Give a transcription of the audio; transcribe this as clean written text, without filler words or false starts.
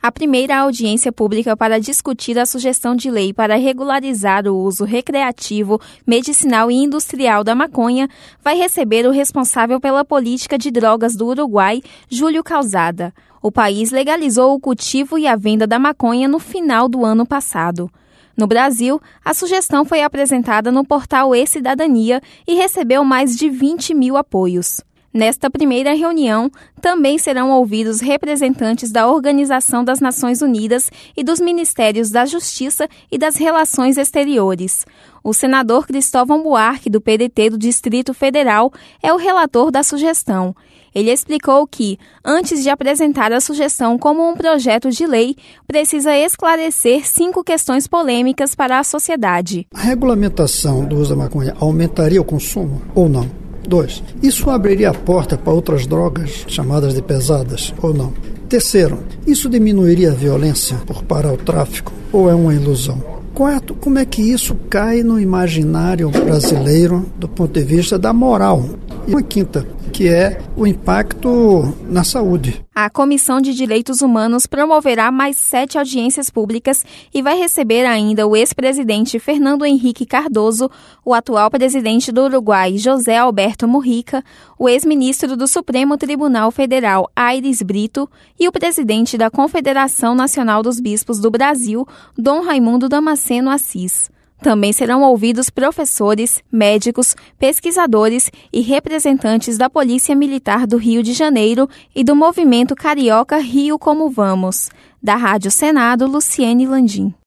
A primeira audiência pública para discutir a sugestão de lei para regularizar o uso recreativo, medicinal e industrial da maconha vai receber o responsável pela política de drogas do Uruguai, Júlio Calzada. O país legalizou o cultivo e a venda da maconha no final do ano passado. No Brasil, a sugestão foi apresentada no portal E-Cidadania e recebeu mais de 20 mil apoios. Nesta primeira reunião, também serão ouvidos representantes da Organização das Nações Unidas e dos Ministérios da Justiça e das Relações Exteriores. O senador Cristóvão Buarque, do PDT do Distrito Federal, é o relator da sugestão. Ele explicou que, antes de apresentar a sugestão como um projeto de lei, precisa esclarecer 5 questões polêmicas para a sociedade. A regulamentação do uso da maconha aumentaria o consumo ou não? 2. Isso abriria a porta para outras drogas, chamadas de pesadas, ou não? 3. Isso diminuiria a violência por parar o tráfico, ou é uma ilusão? 4. Como é que isso cai no imaginário brasileiro do ponto de vista da moral? E uma 5ª, que é o impacto na saúde. A Comissão de Direitos Humanos promoverá mais 7 audiências públicas e vai receber ainda o ex-presidente Fernando Henrique Cardoso, o atual presidente do Uruguai, José Alberto Mujica, o ex-ministro do Supremo Tribunal Federal, Aires Brito, e o presidente da Confederação Nacional dos Bispos do Brasil, Dom Raimundo Damasceno Assis. Também serão ouvidos professores, médicos, pesquisadores e representantes da Polícia Militar do Rio de Janeiro e do movimento carioca Rio Como Vamos. Da Rádio Senado, Luciene Landim.